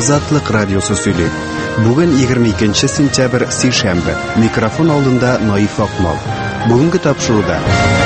Азатлык радиосы сөйли. Бүген 22 сентябрь сейшәмбе. Микрофон алдында Наиф Акмал. Бүгенге тапшыруда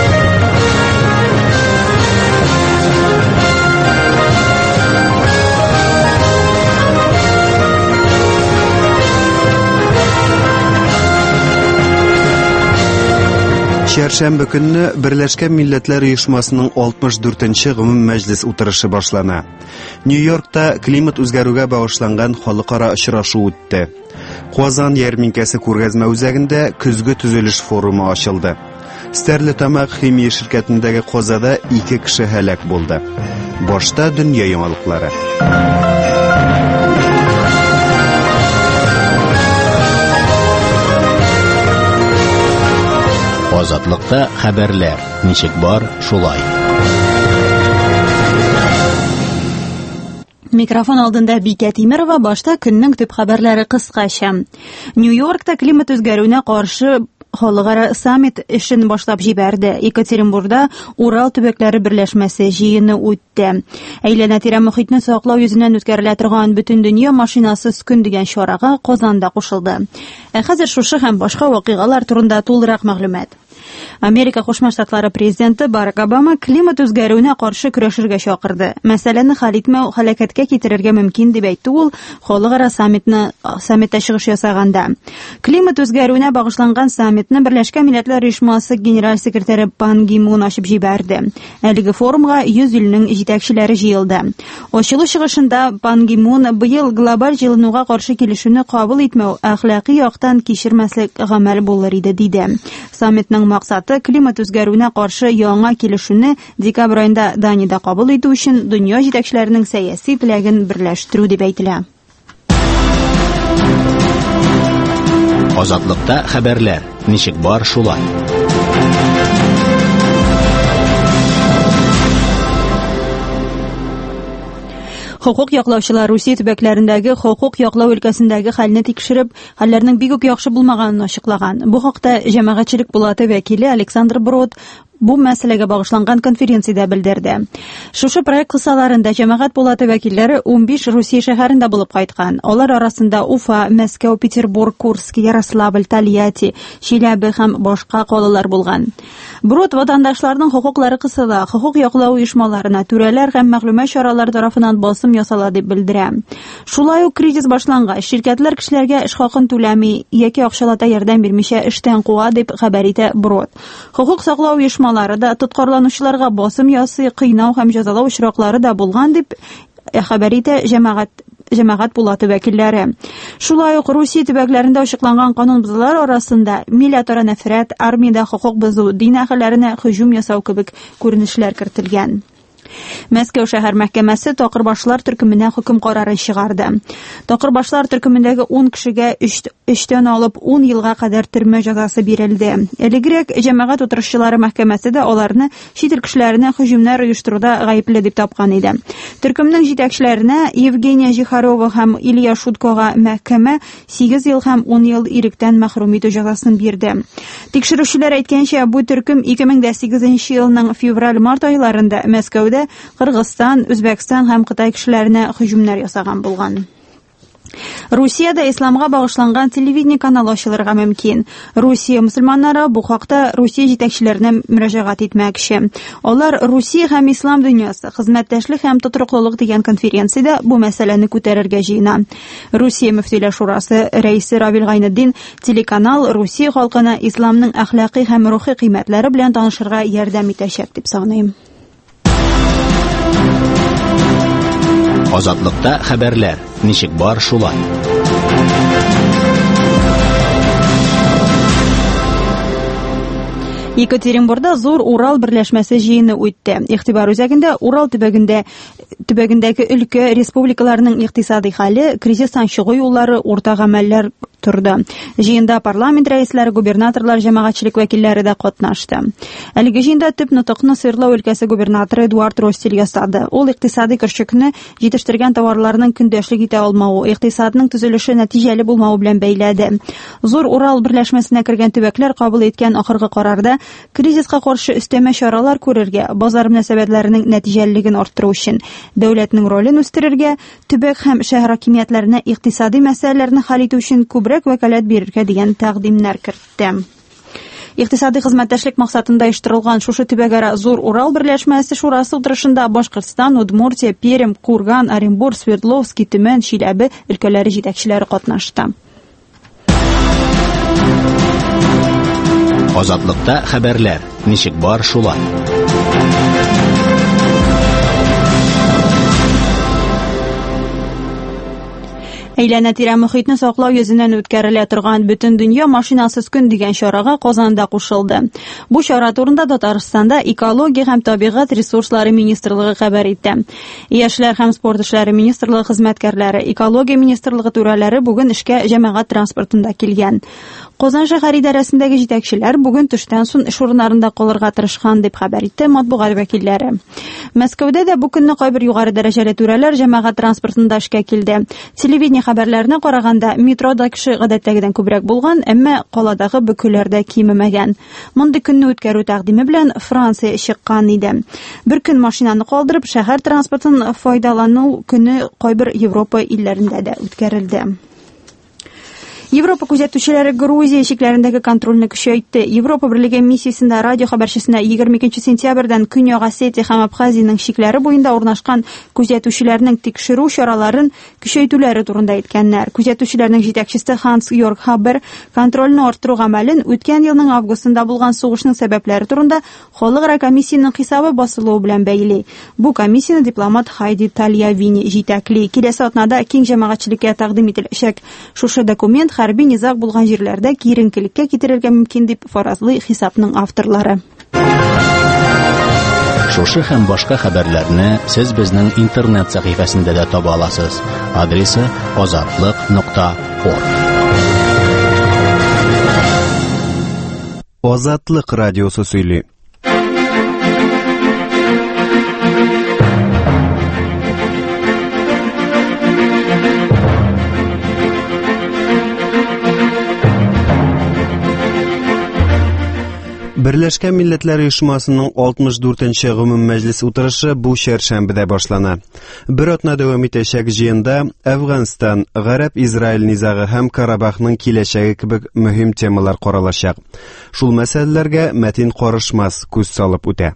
Чәршәмбе көнне Берләшкән Милләтләр Оешмасының 64-нче гомум мәҗлес утырышы башлана. Нью-Йоркта климат үзгәрүгә багышланган халыкара очрашу үтте. Казан ярминкәсе күргәзмә үзәгендә көзге төзелеш форумы ачылды. Стәрлетамак химия ширкәтендәге казада 2 кеше һәлак булды. Башта дөнья яңалыклары. Азатлыкта хәбәрләр. Ничек бар, шулай. Микрофон алдында Бикә Тимерова, башта көннең төп хәбәрләре кыскача. Нью-Йоркта климат үзгәрүенә каршы халыкара саммит эшен башлап җибәрде. Екатеринбургда Урал төбәкләре берләшмәсе җыены үтте. Әйләнә-тирә мохитне саклау йөзеннән үткәрелә торган бөтен дөнья машинасыз көн дигән чарага Казанда кушылды. Хәзер шушы һәм башка вакыйгалар турында тулырак мәгълүмат. Америка Кушма Штатлары президенты Барак Обама климат үзгәрүенә каршы көрәшергә чакырды. Мәсьәләне хәл итмәү һәлакәткә китерергә мөмкин дип әйтте ул халыкара саммитта чыгыш ясаганда. Климат үзгәрүенә багышланган саммитны Берләшкән Милләтләр Оешмасы генераль секретаре Пан Ги Мун ачып җибәрде. Әлеге форумга 100 илнең җитәкчеләре җыелды. Ачылу чыгышында Пан Ги Мун быел глобаль җылынуга каршы килешүне кабул итмәү әхлакый яктан кичермәслек гамәл булыр иде диде. Саммитның максаты климат үзгәрүенә каршы яңа килешүне декабрь аенда Даниядә кабул итү өчен дөнья җитәкчеләренең сәяси теләген берләштерү дип әйтелә. Азатлыкта хәбәрләр. Ничек бар, шулай. Хокук яклаучылар Русия төбәкләрендәге хокук яклау өлкәсендәге хәлне тикшереп, хәлләрнең бик үк яхшы булмаганын ачыклаган. Бу хакта җәмәгатьчелек булаты вәкиле Александр Брод бу мәсьәләгә багышланган конференциядә белдерде. Шушы проект кысаларында җәмәгать булаты вәкилләре 15 Русия шәһәрендә булып кайткан. Алар арасында Уфа, Мәскәү, Петербург, Курск, Ярославль, Тольятти, Челябе һәм башка калалар булган. Брод ватандашларның хокуклары кысыла, хокук яклау оешмаларына түрәләр һәм мәгълүмат чаралары тарафыннан басым ясала дип белдерә. Шулай ук кризис башлангач, ширкәтләр кешеләргә эш хакын түләми яки акчалата ярдәм бирмичә эштән куа дип хәбәр итә Брод. Хокук саклау оешмалары да тоткарланучыларга басым ясый, кыйнау һәм җәзалау очраклары да булган дип хәбәр итә җәмәгать булаты вәкилләре. Шулай ук Русия төбәкләрендә ачыкланган канун бозулар арасында милләтара нәфрәт, армиядә хокук бозу, дин әһелләренә һөҗүм ясау кебек күренешләр кертелгән. Мәскәү шәһәр мәхкәмәсе Такырбашлар төркеменә хөкем карары чыгарды. Такырбашлар төркемендәге 10 кешегә 3 алып 10 елга кадәр төрмә җәзасы бирелде. Элегрәк җәмәгать утырышчылары мәхкәмәсе дә аларны чит ил кешеләренә һөҗүмнәр оештыруда гаепле дип тапкан иде. Төркемнең җитәкчеләренә Евгения Жихарова һәм Илья Шуткога мәхкәмә 8 ел һәм 10 ел иректән мәхрүм итү җәзасын бирде. Тикшерүчеләр әйткәнчә, бу төркем 2008 елның февраль-март айларында Мәскәүдә Кыргызстан, Үзбәкстан һәм Кытай кешеләренә һөҗүмнәр ясаган булган. Русиядә исламга багышланган телевидение каналы ачылырга мөмкин. Русия мөселманнары бу хакта Русия җитәкчеләренә мөрәҗәгать итмәкче. Алар Русия һәм ислам дөньясы хезмәттәшлек һәм тотырлыклык дигән конференциядә бу мәсьәләне күтәрергә җыена. Русия мөфтиләр шурасы рәисе Равил Гайнетдин телеканал Русия халкына исламның әхлакый һәм рухи кыйммәтләре белән танышырга ярдәм итәчәк дип саныйм. Азатлыкта хәбәрләр. Ничек бар, шулай. Екатеринбургда зур Урал берләшмәсе җыены үтте. Игътибар үзәгендә Урал төбәгендәге өлкә республикаларының икътисади хәле, кризистан чыгу юллары, урта гамәлләр турды. Җыенда парламент рәисләре, губернаторлар, җәмәгатьчелек вәкилләре дә катнашты. Әлеге җыенда төп нутыкны Свердлов өлкәсе губернаторы Эдуард Ростель ясады. Ул икътисади көрчекне җитештергән товарларның көндәшлек итә алмауы, икътисадның төзелеше нәтиҗәле булмауы белән бәйләде. Зур Урал берләшмәсенә кергән төбәкләр кабул иткән ахыргы карарда кризиска каршы өстәмә чаралар күрергә, базар мөнәсәбәтләренең нәтиҗәлелеген арттыру өчен дәүләтнең ролен үстерергә, төбәк һәм шәһәр хакимиятләренә икътисади мәсьәләләрне хәл итү өчен күбрәк вәкаләт бирергә дигән тәкъдимнәр кертте. Икътисади хезмәттәшлек максатында оештырылган шушы төбәгара Зур Урал берләшмәсе шурасы утырышында Башкортстан, Удмуртия, Пермь, Курган, Оренбур, Свердловск, Төмән, Чиләбе өлкәләре җитәкчеләре катнашты. Азатлыкта хәбәрләр. Ничек бар шулай. Әйләнә-тирә мөхитне саклау йөзеннән үткәрелә торган Бөтен дөнья машинасыз көн дигән чарага Казанда кушылды. Бу чара турында Татарстанда экология һәм табигать ресурслары министрлыгы хәбәр итте. Яшьләр һәм спорт эшләре министрлыгы хезмәткәрләре, экология министрлыгы түрәләре бүген эшкә җәмәгать транспортында килгән. Казан шәһәр идарәсендәге җитәкчеләр бүген төштән соң эш урыннарында калырга тырышкан дип хәбәр итте матбугат вәкилләре. Мәскәүдә дә бу көнне кайбер югары дәрәҗәле түрәләр җәмәгать транспортында эшкә килде. Телевидение хәбәрләренә караганда метрода кеше гадәттәгедән күбрәк булган, әмма каладагы бөкүләрдә кимемәгән. Мондый көнне үткәрү тәкъдиме белән Франция чыккан иде. Бер көн машинаны калдырып, шәһәр транспортын файдалану көне кайбер Европа илләрендә дә үткәрелде. Европа күзәтүчеләре Грузия чикләрендәге контрольне көчәйтте. Европа Берлеге миссиясендә радио хәбәрчесенә 22 сентябрьдән Көньяк Осетия һәм Абхазиянең чикләре буенда урнашкан күзәтүчеләрнең тикшерү чараларын көчәйтүләре турында әйткәннәр. Күзәтүчеләрнең җитәкчесе Ханс-Йорг Хабер контрольне арттыру гамәлен үткән елның августында булган сугышның сәбәпләре турында халыкара комиссияның хисабы басылуы белән бәйли. Бу комиссияне дипломат Хайди Тальявини җитәкли. Киләсе атнада киң җәмәгатьчелеккә тәкъдим ителәчәк шушы документ хәрби низак булган җирләрдә киеренкелеккә китерергә мөмкин дип фаразлый хисапның авторлары. Шушы һәм башка хәбәрләрне сез безнең интернет сәхифәсендә дә таба аласыз. Адресы azatlyk.org. Азатлык радиосы сөйли. Берләшкән Милләтләр Оешмасының 64-нче гомум мәҗлес утырышы бу чәршәмбедә башлана. Бер атна дәвам итәчәк җыенда Әфганстан, Гарәп-Израиль низагы һәм Карабахның киләчәге кебек мөһим темалар каралачак. Шул мәсьәләләргә Мәтин Карышмас күз салып үтә.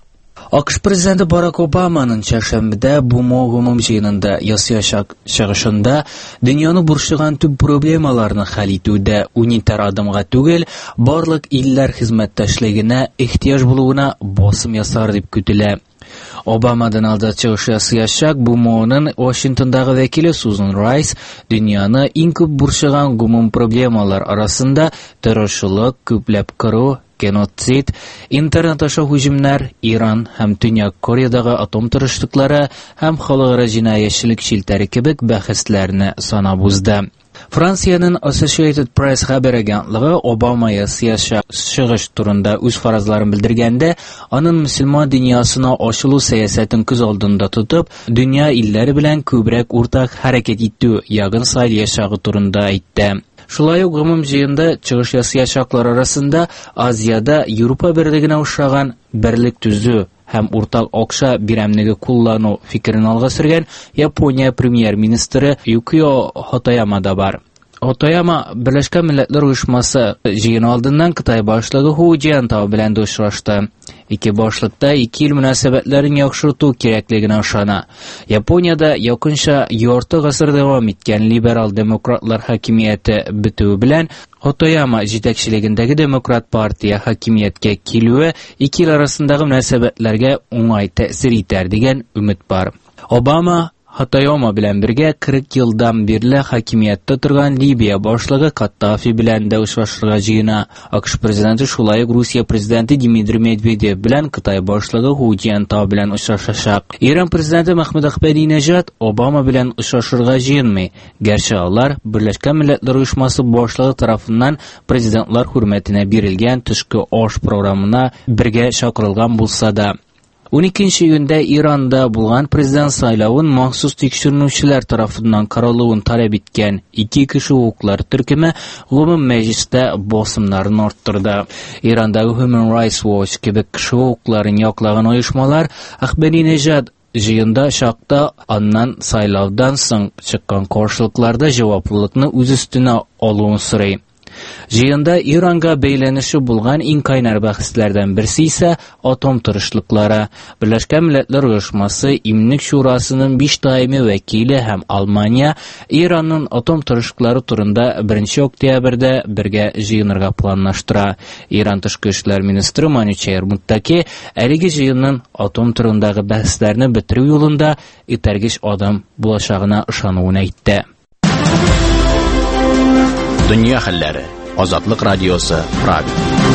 АКШ президенты Барак Обаманың чәршәмбедә бу гомум җыенында ясыячак чыгышында дөньяны борчыган төп проблемаларны хәл итүдә унитар адымга түгел, барлык илләр хезмәттәшлегенә ихтияҗ булуына басым ясар дип көтелә. Обамадан алда чыгыш ясыячак бу моның Вашингтондагы вәкиле Сузан Райс дөньяны иң күп борчыган гомум проблемалар арасында тырышлык, күпләп кыру, геноцид, интернет аша һөҗүмнәр, Иран һәм Төньяк Кореядагы атом тырышлыклары һәм халыкара җинаятьчелек челтәре кебек бәхәсләрне санап узды. Франциянең Associated Press хәбәр агентлыгы Обама ясыячак чыгыш турында үз фаразларын белдергәндә, аның мөселман дөньясына ачылу сәясәтен күз алдында тотып, дөнья илләре белән күбрәк уртак хәрәкәт итү ягын сайl яшагы турында әйтте. Шулай ук гомум җыенда чыгыш ясыячаклар арасында Азияда Европа Берлегенә охшаган берлек төзү һәм уртак акча биремлеге куллану фикерен алга сөргән Япония премьер-министры Юкио Хатаяма да бар. Хатаяма Берләшкән Милләтләр Оешмасы җыены алдыннан Кытай башлыгы Ху Джиантау белән очрашты. Ике башлыкта ике ил мөнәсәбәтләрен яхшырту кирәклегенә ышана. Япониядә якынча ярты гасыр дәвам иткән либерал демократлар хакимияте бетү белән Хатаяма җитәкчелегендәге демократ партия хакимияткә килүе ике ил арасындагы мөнәсәбәтләргә уңай тәэсир итәр дигән өмет бар. Обама Хатаяма белән бергә 40 елдан бирле хакимияттә торган Либия башлыгы Каддафи белән дә очрашырга җыена. АКШ президенты шулай ук Русия президенты Дмитрий Медведев белән Кытай башлыгы Ху Джиантау белән очрашачак. Иран президенты Мөхәммәд Ахмадинеҗад Обама белән очрашырга җыенмый. Гәрчә алар Берләшкән Милләтләр Оешмасы башлыгы тарафыннан президентлар хөрмәтенә бирелгән төшке аш программына бергә чакырылган булса да, 12 июньдә Иранда булган президент сайлавын махсус тикшерүчеләр тарафыннан каралуын таләп иткән 2 кеше укулар төркеме гомум мәҗлестә басымнарын арттырды. Ирандагы Human Rights Watch кебек кеше укуларын яклаган оешмалар Ахмадинежад җыенда шакта аннан сайлаудан соң чыккан каршылыкларда җаваплылыкны үз өстенә алуын сорый. Җыенда Иранга бәйләнеше булган иң кайнар бәхәсләрдән берсе исә атом тырышлыклары. Берләшкән Милләтләр Оешмасы Имнек шурасының 5 даими вәкиле һәм Алмания Иранның атом тырышлыклары турында 1 октябрьдә бергә җыенырга планлаштыра. Иран тышкы эшләр министры Манучейр Муттаки әлеге җыенның атом турындагы бәхәсләрне бетерү юлында итәргеч адым булачагына ышануын әйтте. Dünya хәлләре. Азатлык радиосы Прага.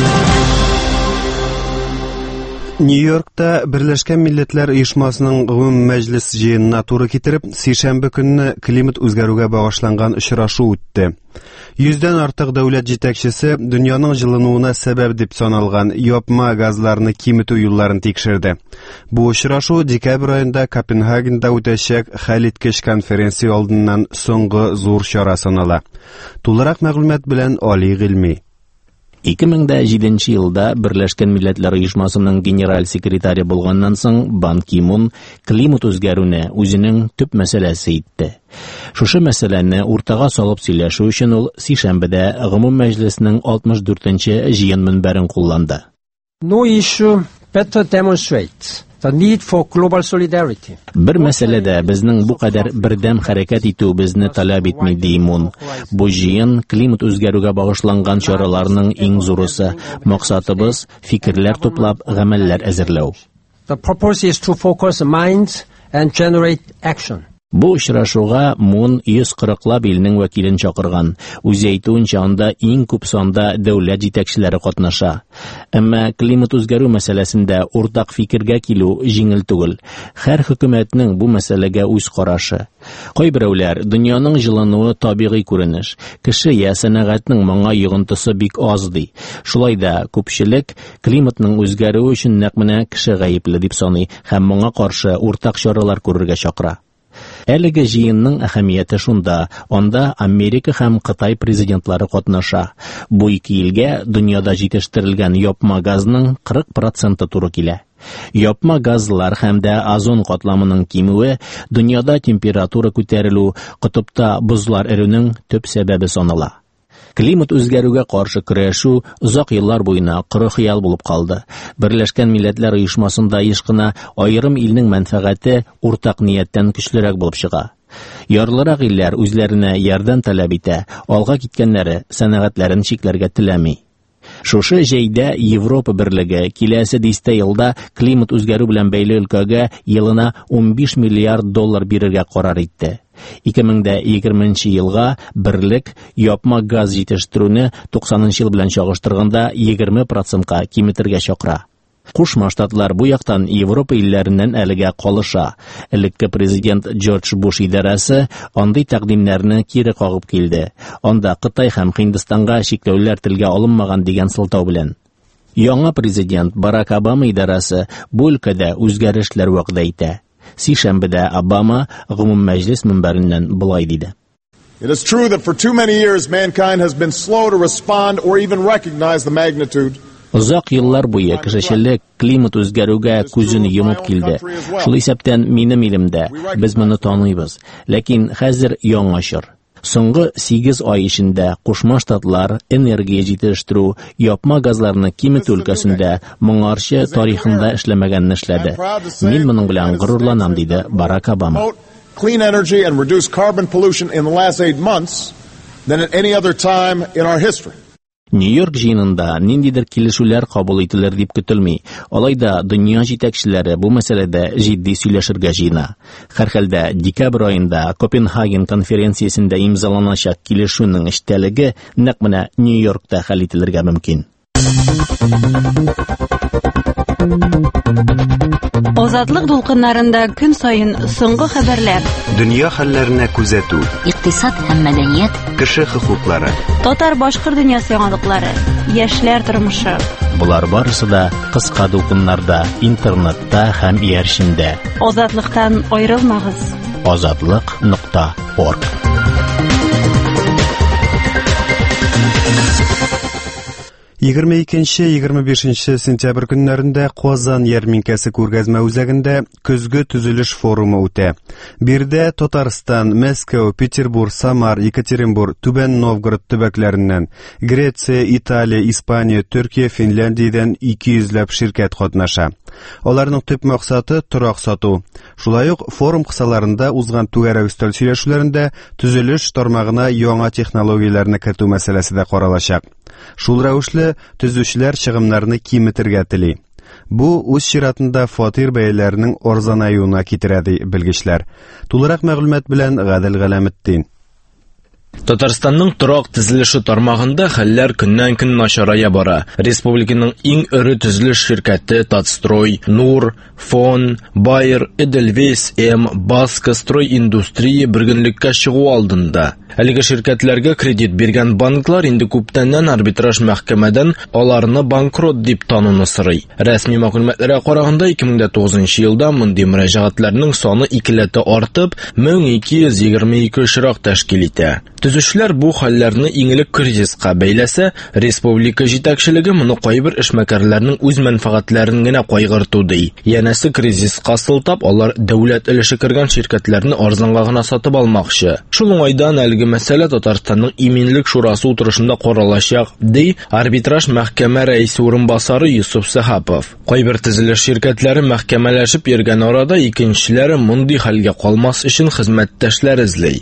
Нью-Йоркта Берләшкән Милләтләр Оешмасының гомум мәҗлес җыенына туры китереп, сишәмбе көнне климат үзгәрүгә багышланган очрашу үтте. 100дән артык дәүләт җитәкчесе дөньяның җылынуына сәбәп дип саналган япма газларны киметү юлларын тикшерде. Бу очрашу декабрь аенда Копенгагенда үтәчәк хәлиткеч конференция алдыннан соңгы зур чара санала. Тулырак мәгълүмат белән Али Гыйльми. 2007 елда Берләшкән Милләтләр Оешмасының генераль секретаре булганнан соң Бан Ки-мун климат үзгәрүне үзенең төп мәсьәләсе итте. Шушы мәсьәләне уртага салып сөйләшү өчен ул сишәмбедә гомум мәҗлеснең 64-нче җыен мөнбәрен кулланды. No issue better demonstrates the need for global solidarity. Бер мәсьәләдә безнең бу кадәр бердәм хәрәкәт итүебезне таләп итми Димун. Бу җыен климат үзгәрүгә багышланган чараларның иң зурысы. Максатыбыз фикерләр туплап, гамәлләр әзерләү. The purpose is to focus minds and generate action. Бу очрашуга Мун 140лап илнең вәкилен чакырган. Үзе әйтүенчә, анда иң күп санда дәүләт җитәкчеләре катнаша. Әмма климат үзгәрү мәсьәләсендә уртак фикергә килү җиңел түгел. Һәр хөкүмәтнең бу мәсьәләгә үз карашы. Кайберәүләр дөньяның җылынуы табигый күренеш, кеше я сәнәгатьнең моңа йогынтысы бик аз ди. Шулай да күпчелек климатның үзгәрүе өчен нәкъ менә кеше гаепле дип саный һәм моңа каршы уртак чаралар күрергә чакыра. Әлеге җыенның әһәмияте шунда, анда Америка һәм Кытай президентлары катнаша. Бу ике илгә дөньяда җитештерелгән япма газның 40% туры килә. Япма газлар һәм дә озон катламының кимүе, дөньяда температура күтәрелү, кутупта бузлар эрүнең төп сәбәбе санала. Климат үзгәрүгә каршы көрәшү узак еллар буена коры хыял булып калды. Берләшкән Милләтләр Оешмасында еш кына аерым илнең мәнфәгате уртак нияттән көчлерәк булып чыга. Ярлырак илләр үзләренә ярдәм таләп итә, алга киткәннәре сәнәгатьләрен чикләргә теләми. Шушы җәйдә Европа берлеге киләсе 10 елда климат үзгәрү белән бәйле өлкәгә елына $15 миллиард бирергә карар итте. 2020 елга берлек япма газ җитештерүне 90 ел белән чагыштырганда 20%-ка киметергә чакыра. Кушма Штатлар бу яктан Европа илләреннән әлегә калыша. Элекке президент Джордж Буш идарәсе андый тәкъдимнәрне кире кагып килде. Анда Кытай һәм Һиндстанга чикләүләр телгә алынмаган дигән сылтау белән. Яңа президент Барак Обама идарәсе бу өлкәдә үзгәрешләр вәгъдә итә. Сишәмбедә Обама гомум мәҗлес мөнбәреннән булай диде. It is true that for too many years mankind has been slow to respond or even recognize the magnitude. Узак еллар буе кешелек климат үзгәрүгә күзен йомып килде. Шул исәптән минем илемдә без моны таныйбыз. Ләкин хәзер яңа чор. Соңгы 8 ай эчендә Кушма Штатлар энергия җитештерү, япма газларны киметү өлкәсендә моңарчы тарихында эшләмәгәнне эшләде. Мин моның белән горурланам, диде Барак Обама. Clean energy and reduce carbon pollution in the last 8 months than at any other time in our history. Нью-Йорк җыенында ниндидер килешүләр кабул ителер дип көтелми. Алайда дөнья җитәкчеләре бу мәсьәләдә җитди сөйләшергә җыена. Һәрхәлдә декабрь аенда Копенгаген конференциясендә имзаланачак килешүнең эчтәлеге нәкъ менә Нью-Йоркта хәл ителергә мөмкин. Азатлык дулкыннарында көн саен соңгы хәбәрләр. Дөнья хәлләренә күзәтү. Икътисад һәм мәдәният. Кеше хокуклары. Татар-башкорт дөньясы яңалыклары. Яшьләр тормышы. Булар барысы да кыска докумнарда, интернетта һәм иярчендә. Азатлыктан аерылмагыз. Azadlık.org 22-25 сентябрь көннәрендә Казан ярминкәсе күргәзмә үзәгендә көзге төзелеш форумы үтә. Бирдә Татарстан, Мәскәү, Петербург, Самар, Екатеринбург, Түбән Новгород төбәкләреннән, Греция, Италия, Испания, Төркия, Финляндиядән 200ләп ширкәт катнаша. Аларның төп максаты торак сату. Шулай ук форум кысаларында узган түгәрәк өстәл сөйләшүләрендә төзелеш тармагына яңа технологияләрне кертү мәсьәләсе дә каралачак. Шул рәвешле төзүчеләр чыгымнарны киметергә тели. Бу үз чиратында фатир бәяләренең арзанаюына китерә ди белгечләр. Тулырак мәгълүмат белән Гадел Галәметдин. Татарстанның торак төзелеше тармагында хәлләр көннән-көн начарая бара. Республиканың иң өле төзелеш ширкәте Татстрой, Нур, Фон, Байер, Эдельвейс, Баска Строй индустрия бергенлеккә чыгу алдында. Әлеге ширкәтләргә кредит биргән банклар инде күптәннән арбитраж мәхкәмәдән аларны банкрот дип тануны сорый. Рәсми мәгълүматларга караганда 2009 елда мондый мөрәҗәгатьләрнең саны 2 артып, 1222 очрак тәшкил итә. Төзүчеләр бу хәлләрне иңелек кризиска бәйләсә, республика җитәкчелеге моны кайбер эшмәкәрләрнең үз мәнфәгатьләрен генә кайгырту ди. Янәсе кризиска сылтап, алар дәүләт өлеше кергән ширкәтләрне арзанга гына сатып алмакчы. Шул уңайдан әлеге мәсьәлә Татарстанның иминлек шурасы утырышында каралачак, ди арбитраж мәхкәмә рәисе урынбасары Юсуф Сахапов. Кайбер төзелеш ширкәтләре мәхкәмәләшеп йөргән арада икенчеләре мондый хәлгә калмас өчен хезмәттәшләр эзли.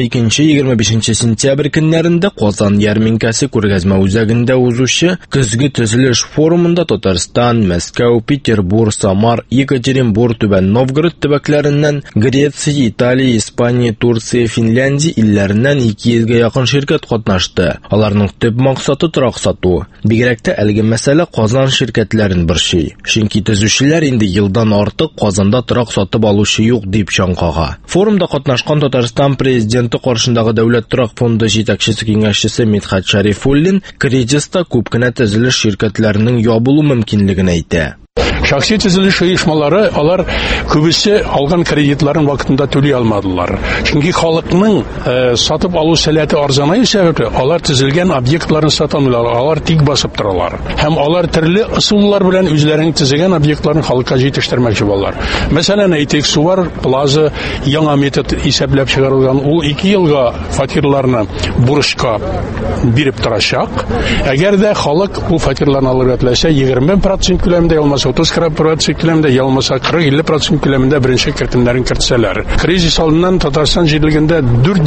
22-25 сентябрь көннәрендә Казан ярминкәсе күргәзмә үзәгендә узучы көзге төзелеш форумында Татарстан, Мәскәү, Петербург, Самар, Екатеринбург, Түбән Новгород төбәкләреннән, Греция, Италия, Испания, Турция, Финляндия илләреннән 200-гә якын ширкәт катнашты. Аларның төп максаты торак сату. Бигрәк тә әлеге мәсьәлә Казан ширкәтләрен борчый. Чөнки төзүчеләр инде елдан артык Казанда торак сатып алучы юк дип чаңкага. Форумда катнашкан Татарстан президенты каршындагы Дәүләт торак фонды җитәкчесе киңәшчесе Мидхат Шарифуллин кризиста күп кенә төзелеш ширкәтләренең ябылу мөмкинлеген әйтә. Шәхси төзелеш оешмалары, алар күбесе алган кредитларын вакытында түли алмадылар. Чөнки халыкның сатып алу сәләте арзанаю сәбәпле, алар төзелгән объектларын сатамыйлар, алар тик басып торалар. Һәм алар төрле ысуллар белән үзләренең төзегән объектларын халыкка җитештермәкче булалар. Мәсәлән, әйтик, Сувар плаза яңа метод исәпләп чыгарылган. Ул 2 елга фатирларны бурычка биреп торачак. Әгәр дә халык бу фатирларны алырга теләсә, 20% күләмендә ялмаса 30% күләмендә, ялмаса 40-50% күләмендә беренче кертемнәрен кертсәләр. Кризис алдыннан Татарстан җирлегендә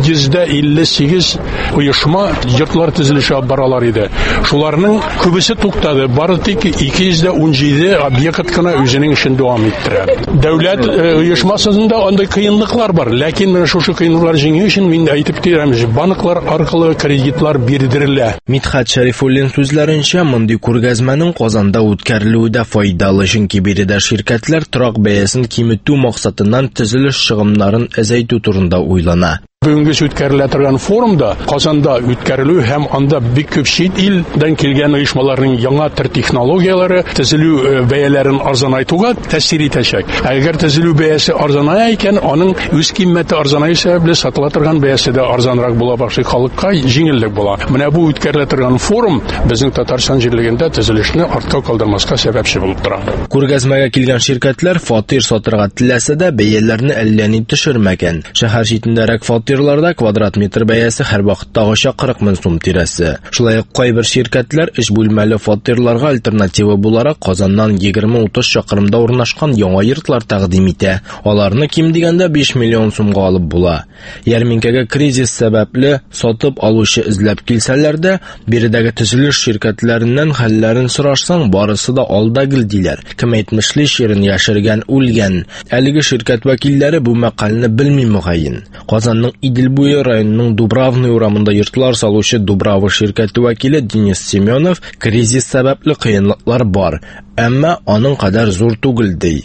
458 оешма йортлар төзелеше баралар иде. Шуларның күбесе туктады. Бары тик 217 объект кына үзенең эшен дәвам иттерә. Дәүләт оешмасында андый кыенлыклар бар, ләкин менә шушы кыенлыклар җиңү өчен мин әйтеп бирәм, банклар аркылы кредитлар бирдерелә. Мидхат Шарифуллин сүзләренчә, мондый күргәзмәнең Казанда үткәрелүе дә файдалы, чөнки биредә ширкәтләр торак бәясен киметү максатыннан төзелеш чыгымнарын әзәйтү турында уйлана. Бүгенге үткәрелә торган форумда Казанда үткәрелү һәм анда бик күп чит илдән килгән оешмаларның яңа төр технологияләре төзелү бәяләрен арзанайтуга тәэсир итәчәк. Әгәр төзелү бәясе арзаная икән, аның үз кыйммәте арзанаю сәбәпле сатыла торган бәясе дә арзанрак була башлый, халыкка җиңеллек була. Менә бу үткәрелә торган форум безнең Татарстан җирлегендә төзелешне артка калдырмаска сәбәпче булып тора. Күргәзмәгә килгән ширкәтләр фатир сатырга теләсә дә бәяләрне әллә ни төшермәгән. Шәһәр читендәрәк фатирларда квадрат метр бәясе һәр вакыттагыча 40 мең сум тирәсе. Шулай ук кайбер ширкәтләр 3 бүлмәле фатирларга альтернатива буларак Казаннан 20-30 чакрымда урнашкан яңа йортлар тәкъдим итә. Аларны ким дигәндә 5 миллион сумга алып була. Ярминкәгә кризис сәбәпле сатып алучы эзләп килсәләр дә, биредәге төзелеш ширкәтләреннән хәлләрен сорашсаң, барысы да алда гел диләр. Кем әйтмешле, ширен яшергән үлгән. Әлеге ширкәт вәкилләре бу мәкаләне белми мөгаен. Казанның Иделбуе районының Дубравный урамында йортлар салучы Дубрава ширкәте вәкиле Денис Семенов кризис сәбәпле кыенлыклар бар, әмма аның кадәр зур түгел ди.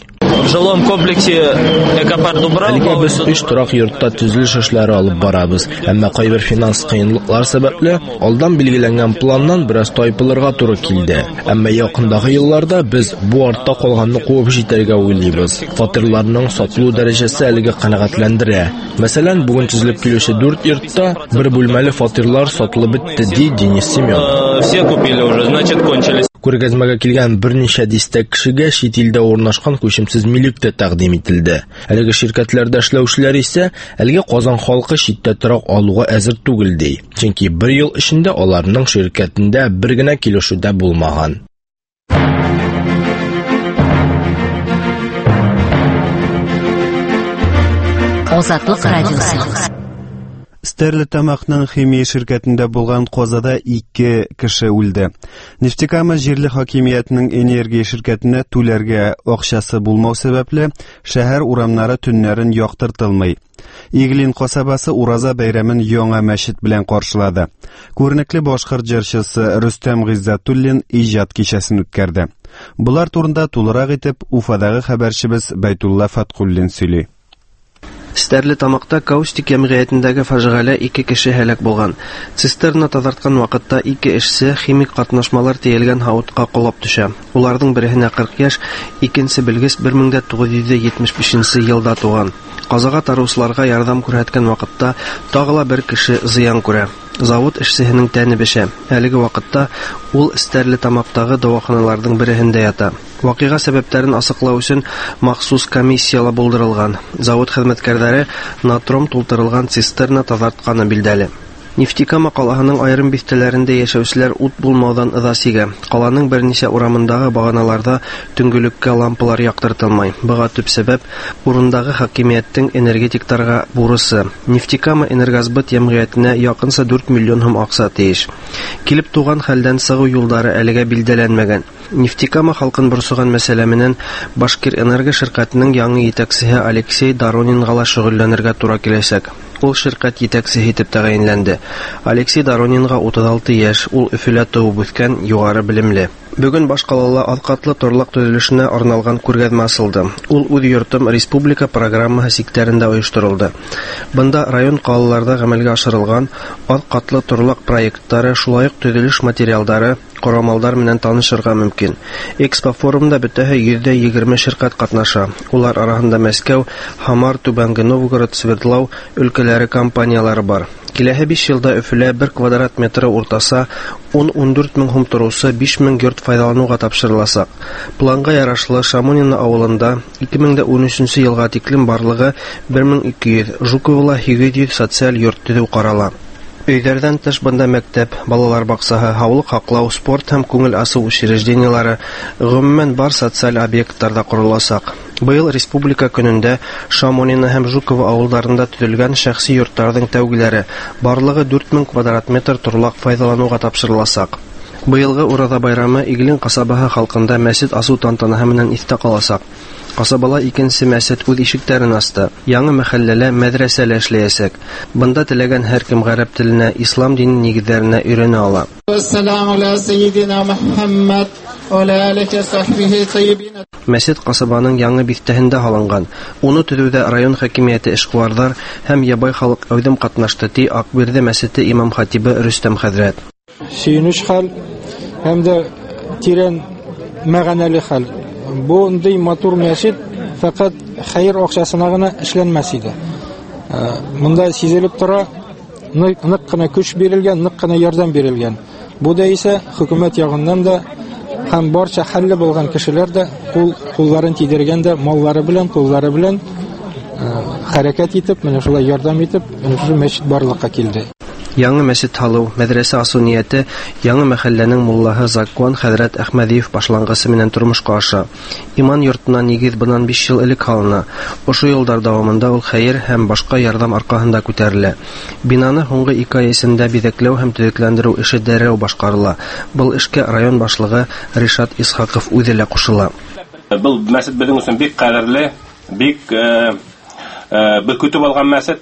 жилом комплексе Экопарк Дубрава. Әлегә без 3 торак йортта төзелеш эшләре алып барабыз. Әмма кайбер финанс кыенлыклар сәбәпле алдан билгеләнгән планнан бераз тайпылырга туры килде. Әмма якындагы елларда без бу артта калганны куып җитәргә уйлыйбыз. Фатирларның сатылу дәрәҗәсе әлегә канәгатьләндерә. Мәсәлән, бүген төзелеп килүче 4 йортта бер бүлмәле фатирлар сатылып бетте, ди Денис Семен. Все купили уже, значит, кончились. Күргәзмәгә килгән берничә дистәк кешегә чит илдә урнашкан күчемсез милек тә тәкъдим ителде. Әлеге ширкәтләрдә эшләүчеләр исә әлегә Казан халкы читтә торак алуга әзер түгел ди. Чөнки 1 ел эчендә аларның ширкәтендә бер генә килешүдә булмаган. Азатлык радиосы. Стерлитамакның химия ширкәтендә булган казада 2 кеше үлде. Нефтекама җирле хакимиятының энергия ширкәтенә түләргә акчасы булмау сәбәпле шәһәр урамнары төннәрен яктыртылмый. Иглин касабасы Ураза бәйрәмен яңа мәчет белән каршылады. Күренекле башкорт җырчысы Рөстәм Гыйззатуллин иҗат кичәсен үткәрде. Булар турында тулырак итеп Уфадагы хәбәрчебез Байтулла Фаткуллин сөйли. Стәрлетамакта Каустик җәмгыятендәге фаҗигалә 2 кеше һәлак булган. Цистерна тазарткан вакытта 2 эшче химик катнашмалар тиелгән һавытка кулап төшә. Уларның беренә 40 яшь, икенчесе белгес 1975 елда туган. Казага тарусыларга ярдәм күрсәткән вакытта тагыла бер кеше зыян күрә. Завод эшчесенең тәне бешә. Әлеге вакытта ул Стәрлетамактагы дәваханаларның беренә ята. Вакыйга сәбәпләрен асыклау өчен махсус комиссияла булдырылган. Завод хезмәткәрләре натром тултырылган цистерна тазартканы билдәле. Нефтекама калаһының аерым бистәләрендә яшәүчеләр ут булмаудан ыда сигә. Каланың берничә урамындагы баганаларда төнгелеккә лампалар яктыртылмай. Буга төп сәбәп урындагы хакимияттың энергетикларга бурысы. Нефтекама энергосбыт җәмгыятенә якынса 4 миллион һум акча тиеш. Килеп туган хәлдән сыгу юллары әлегә билдәләнмәгән. Нефтекама халкын борсыган мәсьәлә менән Башкирэнерго ширкәтенең яңа җитәкчесе Алексей Доронинга ла шөгыльләнергә туры киләчәк. Ул ширкәт җитәкчесе итеп тәгаенләнде. Алексей Доронинга 36 яшь, ул Өфөлә туып үскән, югары белемле. Бүген башкалалы аткатлы торлак төзелешенә арналган күргәзмә ачылды. Ул үз йортым республика программасы сектарында оештырылды. Бында район калаларда гамәлгә ашырылган аткатлы торлак проектлары, шулай ук төзелеш материаллары, корамалдар белән танышырга мөмкин. Экспо форумда бөтәһе 120 ширкәт катнаша. Улар арасында Мәскәү, Хамар, Түбәнге Новгород, Свердлау өлкәләре компаниялары бар. Киләһе 5 елда Өфөлә 1 квадрат метры уртаса 10-14 мең һум торучы 5 мең йорт файдалануга тапшырылачак. Планга ярашлы Шамонино авылында 2013 елга тиклем барлыгы 1200, Жуковла 700 социаль йорт төзү карала. Өйдәрдән тыш бында мәктәп, балалар баксаһы, һаулык хаклау, спорт һәм күңел асу учреждениялары, гомумән бар социаль объектларда корылачак. Быел республика көнендә Шамонино һәм Жукова авылларында төзелгән шәхси йортларның тәүгеләре барлыгы 4000 квадрат метр торлак файдалануга тапшырылачак. Быелгы Ураза байрамы Иглин касабаһы халкында мәчет асу тантанаһы менән истә калачак. Касабала икенче мәчет үз ишекләрен ачты. Яңа мәхәлләлә мәдрәсәләр эшләячәк. Бында теләгән һәркем гарәп теленә, ислам динен нигезләренә өйрәнә ала. Мәчет касабаның яңа бистәһендә һалынган. Уны төзүдә район хакимияте эшкуарлар һәм ябай халык әүдем катнашты, ди Акбирде мәчете имам хатибы Рөстәм хәзрәт. Сөйнеш хәл һәм дә тирән мәгънәле хәл. Бу ундый матур мәчет фақат хәйр акчасына гына эшләнмәс иде. Монда сизелеп тора, нык кына көч бирелгән, нык кына ярдәм бирелгән. Бу да исә хөкүмәт ягыннан да һәм барча хәлле булган кешеләр дә кулларын тидергән дә маллары белән, куллары белән хәрәкәт итеп, менә шулай ярдәм итеп, менә шул мәчет барлыкка килде. Яңа мәчет халу, мәдрәсә асу нияте яңа мәхәлләнең муллаһы Закван хәзрәт Әхмәдиев башлангысы менән тормышка аша. Иман йортына нигез бынан 5 ел элек халына. Ошо еллар дәвамында ул хәйр һәм башка ярдәм аркаһында күтәрелә. Бинаны һуңгы 2 ай эчендә бизәкләү һәм төзекләндерү эше дәррәү башкарыла. Бу эшкә район башлыгы Ришат Исхаков үзе дә кушыла. Бу мәчет безнең өчен бик кадерле, бик бер көтүп алган мәчет.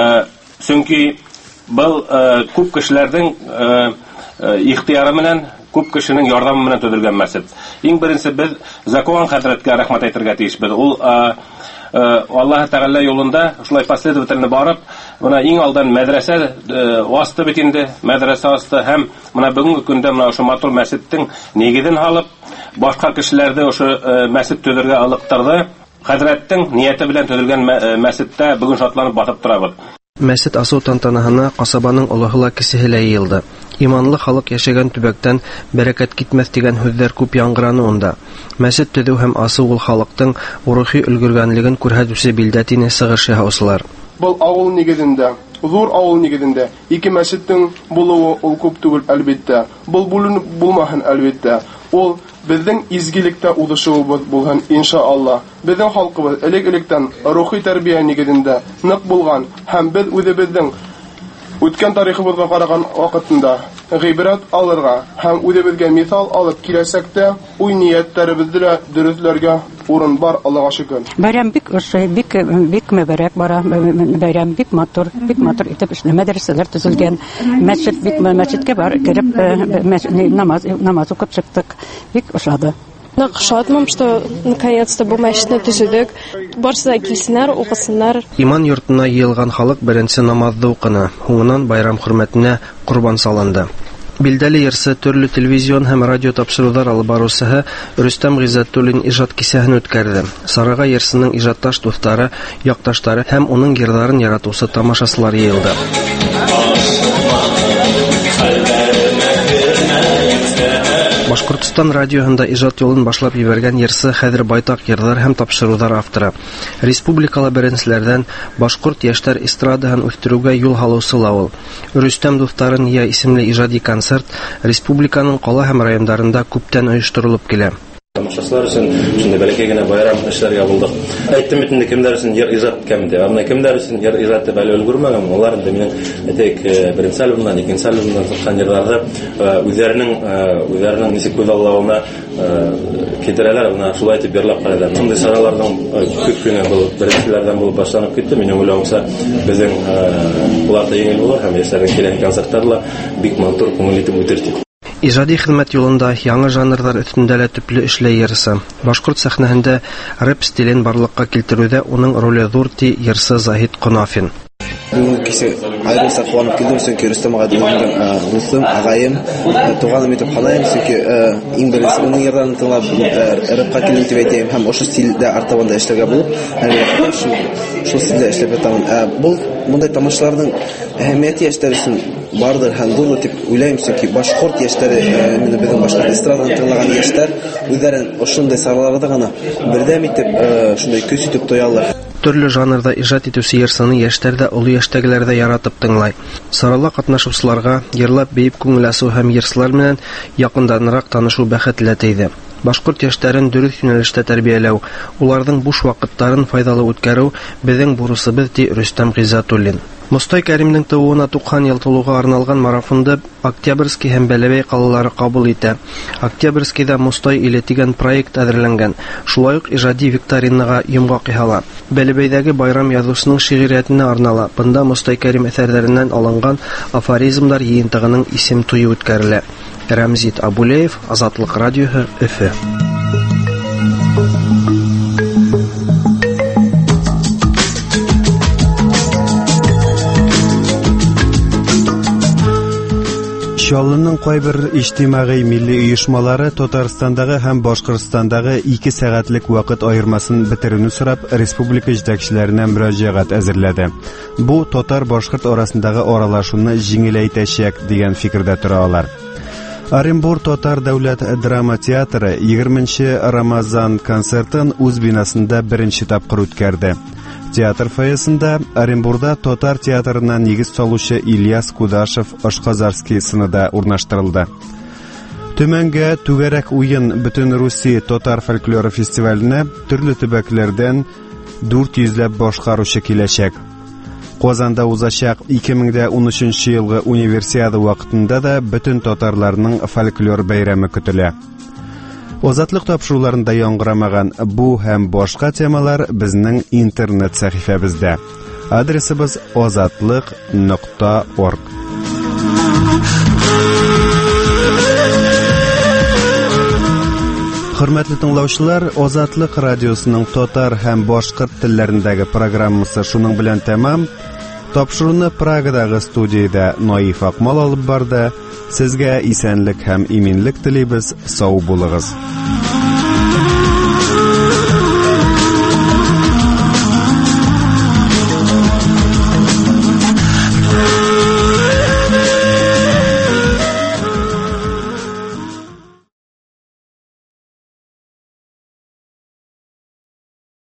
Чөнки был күп кешеләрнең ихтыяры белән, күп кешенең ярдәме белән төзелгән мәчет. Иң беренче без Закон хәзрәткә рәхмәт әйтергә тиешбез. Ул Аллаһ Тәгалә юлында шулай последовательно барып, менә иң алдан мәдрәсә асты бит инде, мәдрәсә асты һәм менә бүгенге көндә менә ошо матур мәчеттең нигезен халып, башка кешеләрне ошо мәчет төзергә алыктырды. Хәзрәттең нияте белән төзелгән мәчеттә бүген шатланып батып торабыз. Мәчет асу тантанаһына касабаның олыһы ла кесеһе лә йыелды. Иманлы халык яшәгән төбәктән бәрәкәт китмәс дигән һүзләр күп яңгыраны онда. Мәчет төзү һәм асу ул халыктың рухи өлгергәнлеген күрһәтүче билдәтине сыгыш яһаучылар. Был авыл нигезендә, зур авыл нигезендә ике мәчеттең булуы ул күп түгел әлбәттә. Был бүленеп булмаһын әлбәттә. Ул безнең изгилектә удышуыбыз булган иншаалла. Безнең халкыбыз элек-электән рухи тәрбия нигезендә нык булган һәм без үзебезнең үткән тарихыбызга караган вакытында гыйбрат алырга һәм үзебезгә мисал алып киләчәктә уй ниятләребезне дөрестләргә урын бар, Аллаһка шөкер. Бәйрәм бик мөбарәк бара, бәйрәм бик матур итеп мәдрәсәләр төзелгән. Мәчеткә бар кирип намаз укып чыктык. Бик ошады. Шатмам, что наконец-то бу мәчетне төзедек. Барсы да килсеннәр, укысыннар. Иман йортына йыелган халык беренче намазды укыны, һуңыннан байрам хөрмәтенә курбан салынды. Билдәле йырсы төрле телевизион һәм радио тапшырулар алып баручысы Рөстәм Гыйззәтуллин иҗат кисәһен үткәрде. Сарыга йырсының иҗатташ дуслары, якташлары һәм уның йырларын яратучы тамашачылар йыелды. Башкортстан радиоһында иҗат юлын башлап ебәргән йырсы хәзер байтак йырлар һәм тапшырулар авторы. Республикалы беренчеләрдән башкорт яшьләр эстрадаһын үстерүгә юл һалучы ул. Рөстәм дусларын я исемле иҗади концерт республиканың кала һәм районнарында күптән оештырылып килә. Тамашачылар өчен шундый бәләкәй генә байрам эшләргә булдык. Әйттем бит инде кемнәр өчен иҗат кәмде. Аны кемнәр өчен иҗат дип әле өлгермәгән. Алар инде минем беренче альбомнан, икенче альбомнан тоткан җырларны үзләренең ничек күзаллавына китерәләр, аны шулай итеп йырлап карыйлар. Шундый сараларның күп кенә бул беренчеләрдән булып башланып китте. Минем уйлавымча безнең буларда еңел булыр һәм яшьләрнең килгән концертларда бик матур күңел итеп үтәрде. Иҗади хезмәт юлында яңа жанрлар өстендә лә төпле эшләй йырсы. Башкорт сәхнәһендә рэп стилен барлыкка килтерүдә уның роле зур ди йырсы Заһид Кунафин. Айрылса куанып килдем, чөнки Рөстәм ага дигән дустым, агаем, туганым итеп халаем, чөнки иң беренче уның йырларын тыңлап рэпка килдем дип әйтәм һәм ошо стилдә артабанда эшләргә булып, әлбәттә шул стилдә эшләп ятам. Бу мондай тамашаларның әһәмияте яшьләр өчен бардыр һәм зур дип уйлыйм, чөнки башкорт яшьләре, безнең башкорт эстраданы тыңлаган яшьләр үзләрен ошондай сараларда гына бердәм итеп, шундай көч итеп тоялар. Төрле жанрда иҗат итүче йырсыны яшьләр дә, олы яшьтәгеләр дә яратып тыңлай. Сарала катнашучыларга йырлап бейеп күңел ачу һәм йырсылар белән якынданрак танышу бәхетле тейде. Башкорт яшьләрен дөрес юнәлештә тәрбияләү, уларның буш вакытларын файдалы үткәрү безнең бурысыбыз ди Рөстәм Гыйззәтуллин. Мостай Кәримнең тууына 90 ел тулуга арналган марафонда Октябрьский һәм Бәләбәй калалары кабул итә. Октябрьскийда Мостай иле дигән проект әзерләнгән. Шулай ук иҗади викторинага йомгак яһала. Бәләбәйдәге байрам язучының шигъриятенә арнала. Бында Мостай Кәрим әсәрләреннән алынган афоризмнар йыентыгының исем туе үткәрелә. Рамзит Абулеев, Азатлык радиоһы, Өфе. Чаллының кайбер иҗтимагый милли оешмалары Татарстандагы һәм Башкортстандагы 2 сәгатьлек вакыт аермасын бетерүне сорап республика җитәкчеләренә мөрәҗәгать әзерләде. Бу татар-башкорт арасындагы аралашуны җиңеләйтәчәк дигән фикердә торалар. Оренбур татар дәүләт драма театры 20 Рамазан концертын үз бинасында беренче тапкыр үткәрде. Театр фойесында Оренбурда татар театрына нигез салучы Ильяс Кудашев Ашказарский сынында урнаштырылды. Төмәнгә түгәрәк уен Бөтен Русия татар фольклоры фестиваленә төрле төбәкләрдән 400 башкаручы киләчәк. Казанда узачак 2013 елгы универсиада вакытында да бөтен татарларның фольклор бәйрәме көтелә. Азатлык тапшыруларында яңгырамаган бу һәм башка темалар безнең интернет сәхифәбездә. Адресыбыз azatlyk.org. Хөрмәтле тыңлаучылар, Азатлык радиосының татар һәм башкорт телләрендәге программасы шуның белән тәмам. Тапшыруны Прагадагы студиядә Наиф Акмал алып барды. Сезгә исәнлек һәм иминлек телибез. Сау булыгыз.